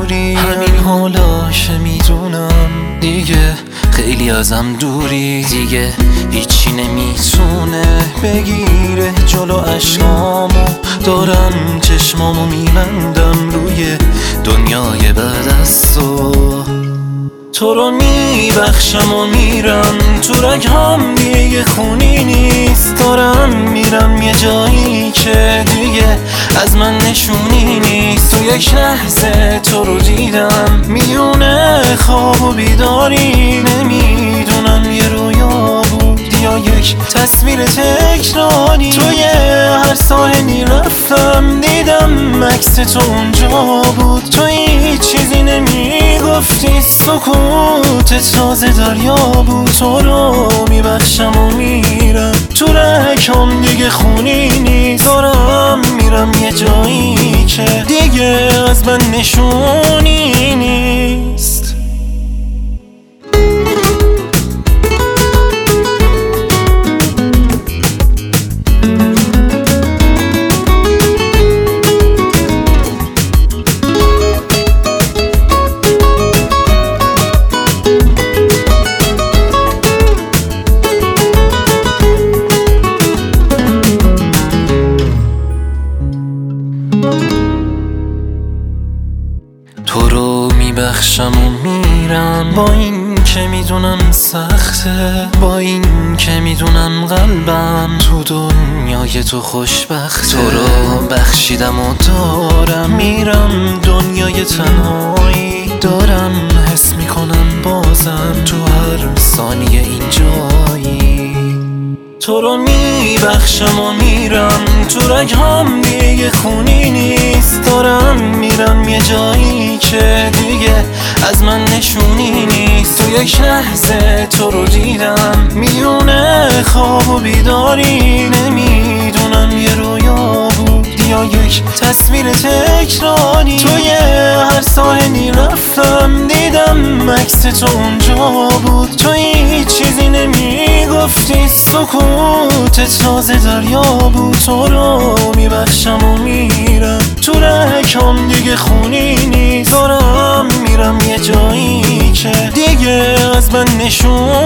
دوری. همین حالاشه میدونم دیگه خیلی ازم دوری. دیگه هیچی نمیتونه بگیره جلو اشکامو. دارم چشمامو میبندم روی دنیای بعد از تو رو میبخشم و میرم تو رگام دیگه خونی نیست. دارم میرم یه جایی که دیگه از من نشونی نیست. تو یک لحظه تو رو دیدم میونه خواب و بیداری. نمیدونم یه رویا بود یا یک تصویر تکراری. توی هر ساحلی رفتم دیدم عکس تو اونجا بود. تو هیچ چیزی نمیگفتی سکوت تازه دریا بود. تو رو میبخشم و میرم تو رگام دیگه خونی نیست. دارم میرم یه جایی که دیگه از من نشونی نیست. تو رو میبخشم و میرم با این که میدونم سخته. با این که میدونم قلبم تو دنیای تو خوشبخته. تو رو بخشیدم و دارم میرم دنیای تنهایی. دارم حس میکنم بازم تو هر ثانیه این جایی. تو رو میبخشم و میرم تو رگام دیگه خونی نیست. دارم میرم یه جایی که دیگه از من نشونی نیست. تو یک لحظه تو رو دیدم میونه خواب و بیداری. نمیدونم یه رویا بود یا یک تصویر تکراری. توی هر ساحلی رفتم دیدم عکس تو اونجا بود. تو هیچ چیزی نمیگفتی سکوت تازه دریا بود. تو رو میبخشم و میرم تو رگام دیگه خونی نیست. دارم میرم یه جایی که دیگه از من نشون